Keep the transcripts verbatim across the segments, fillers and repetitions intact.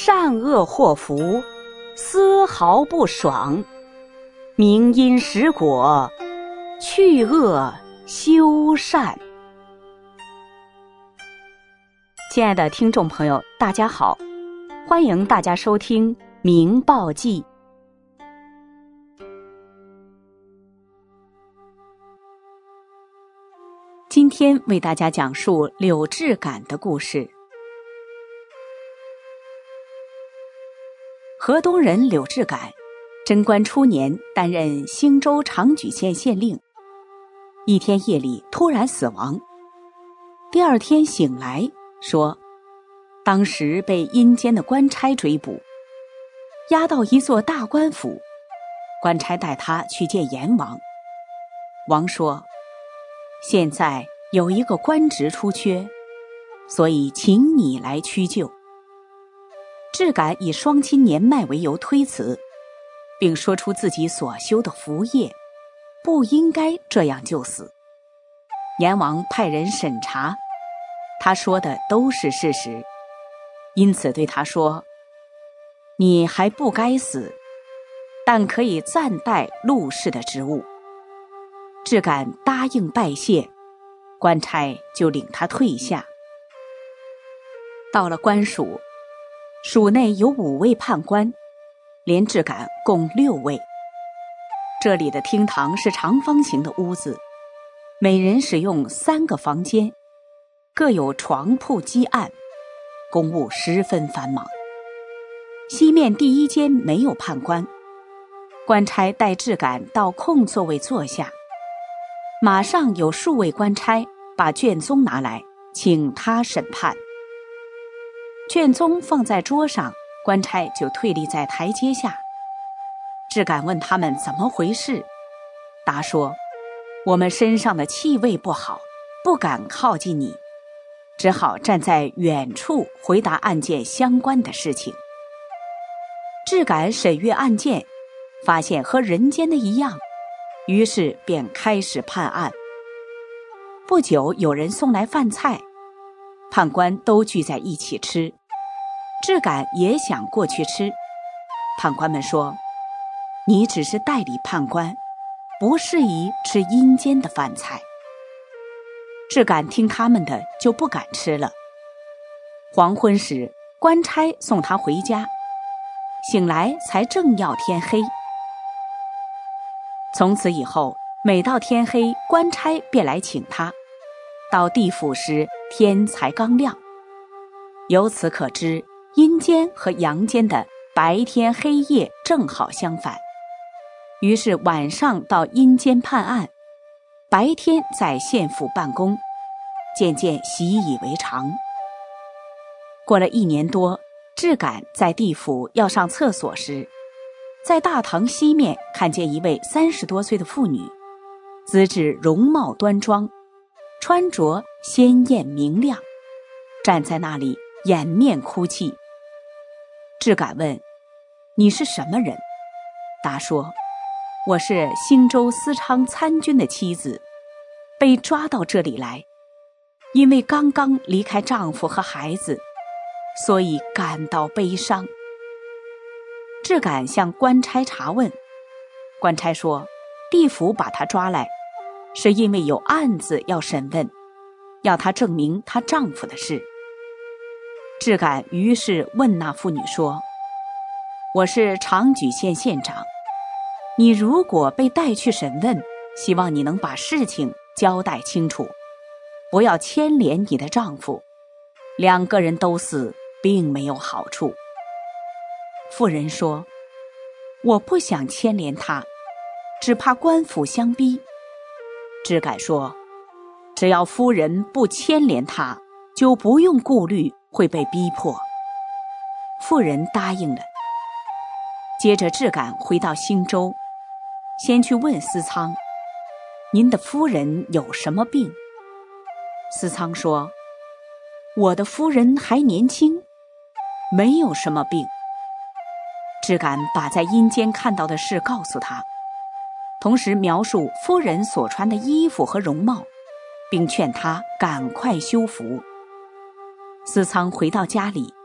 善恶祸福，丝毫不爽。明因实果，去恶修善。亲爱的听众朋友，大家好，欢迎大家收听《明报记》。今天为大家讲述柳志感的故事。河东人柳志感，贞观初年担任兴州长莒县县令。一天夜里突然死亡，第二天醒来说，当时被阴间的官差追捕，押到一座大官府，官差带他去见阎王。王说，现在有一个官职出缺，所以请你来屈就。志感以双亲年迈为由推辞，并说出自己所修的福业，不应该这样就死。阎王派人审查，他说的都是事实，因此对他说，你还不该死，但可以暂代陆氏的职务。志感答应拜谢，官差就领他退下。到了官署，署内有五位判官，连志感共六位。这里的厅堂是长方形的屋子，每人使用三个房间，各有床铺几案，公务十分繁忙。西面第一间没有判官，官差带志感到空座位坐下，马上有数位官差把卷宗拿来，请他审判。卷宗放在桌上，官差就退立在台阶下。志感问他们怎么回事，答说，我们身上的气味不好，不敢靠近你，只好站在远处回答案件相关的事情。志感审阅案件，发现和人间的一样，于是便开始判案。不久有人送来饭菜，判官都聚在一起吃，志感也想过去吃。判官们说，你只是代理判官，不适宜吃阴间的饭菜。志感听他们的就不敢吃了。黄昏时，官差送他回家，醒来才正要天黑。从此以后，每到天黑，官差便来请他。到地府时，天才刚亮。由此可知，阴间和阳间的白天黑夜正好相反。于是晚上到阴间判案，白天在县府办公，渐渐习以为常。过了一年多，志感在地府要上厕所时，在大堂西面看见一位三十多岁的妇女，资质容貌端庄，穿着鲜艳明亮，站在那里掩面哭泣。志感问，你是什么人？答说，我是兴州思昌参军的妻子，被抓到这里来，因为刚刚离开丈夫和孩子，所以感到悲伤。志感向官差查问，官差说，地府把他抓来，是因为有案子要审问，要他证明她丈夫的事。志感于是问那妇女说，我是长莒县县长，你如果被带去审问，希望你能把事情交代清楚，不要牵连你的丈夫，两个人都死并没有好处。妇人说，我不想牵连他，只怕官府相逼。志感说，只要夫人不牵连他，就不用顾虑会被逼迫。妇人答应了。接着志感回到兴州，先去问司仓，您的夫人有什么病？司仓说，我的夫人还年轻，没有什么病。志感把在阴间看到的事告诉他，同时描述夫人所穿的衣服和容貌，并劝他赶快修福。司仓回到家里，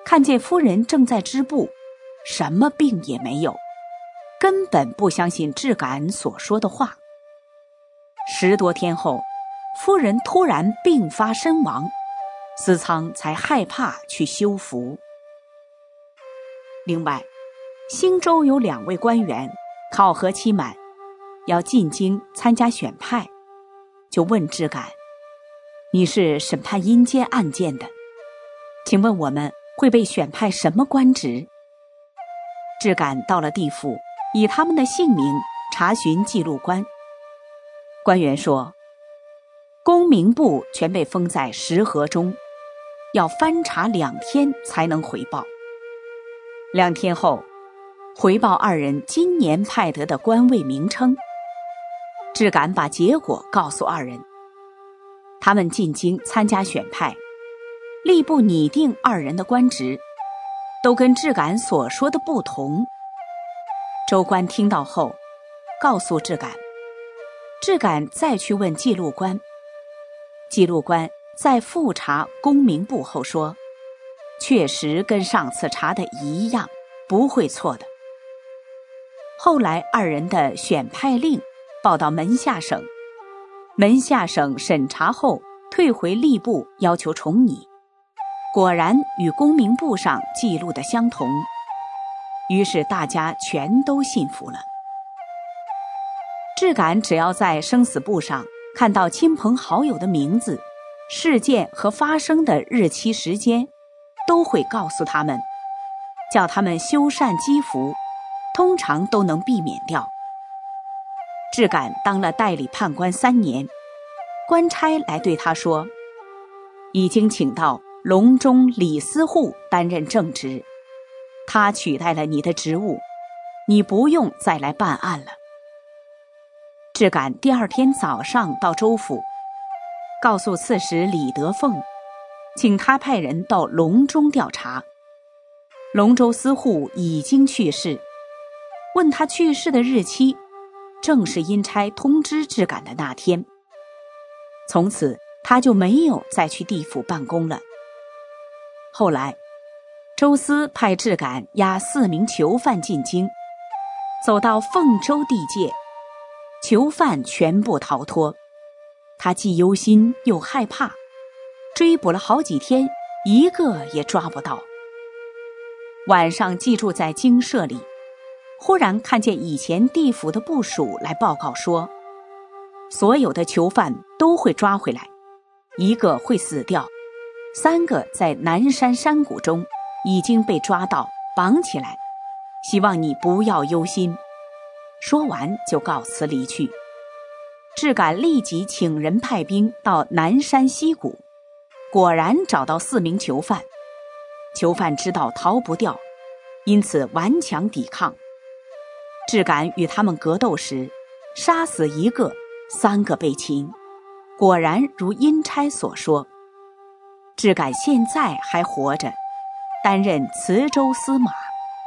看见夫人正在织布，什么病也没有，根本不相信质感所说的话。十多天后，夫人突然病发身亡，司仓才害怕去修福。另外，兴州有两位官员考核期满，要进京参加选派，就问质感：你是审判阴间案件的，请问我们会被选派什么官职？质感到了地府，以他们的姓名查询记录官。官员说，功名簿全被封在石盒中，要翻查两天才能回报。两天后，回报二人今年派得的官位名称。质感把结果告诉二人，他们进京参加选派，吏部拟定二人的官职，都跟质感所说的不同。州官听到后，告诉质感，质感再去问记录官，记录官在复查功名簿后说，确实跟上次查的一样，不会错的。后来二人的选派令报到门下省，门下省审查后退回吏部，要求重拟，果然与功名簿上记录的相同，于是大家全都信服了。质感只要在生死簿上看到亲朋好友的名字、事件和发生的日期时间，都会告诉他们，叫他们修缮积福，通常都能避免掉。质感当了代理判官三年，官差来对他说，已经请到隆中李司户担任正职，他取代了你的职务，你不用再来办案了。质感第二天早上到州府，告诉刺史李德凤，请他派人到隆中调查。隆州司户已经去世，问他去世的日期，正是阴差通知质感的那天。从此他就没有再去地府办公了。后来州司派质感押四名囚犯进京，走到凤州地界，囚犯全部逃脱，他既忧心又害怕，追捕了好几天，一个也抓不到。晚上寄住在京舍里，忽然看见以前地府的部属来报告说，所有的囚犯都会抓回来，一个会死掉，三个在南山山谷中已经被抓到绑起来，希望你不要忧心。说完就告辞离去。质感立即请人派兵到南山溪谷，果然找到四名囚犯。囚犯知道逃不掉，因此顽强抵抗。质感与他们格斗时，杀死一个，三个被擒，果然如阴差所说。质感现在还活着，担任磁州司马。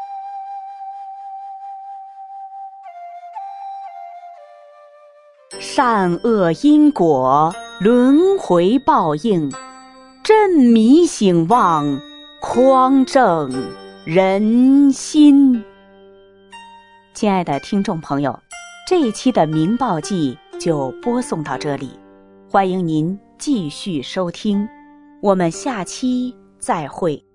善恶因果，轮回报应，振迷醒望，匡正人心。亲爱的听众朋友，这一期的《明报记》就播送到这里，欢迎您继续收听，我们下期再会。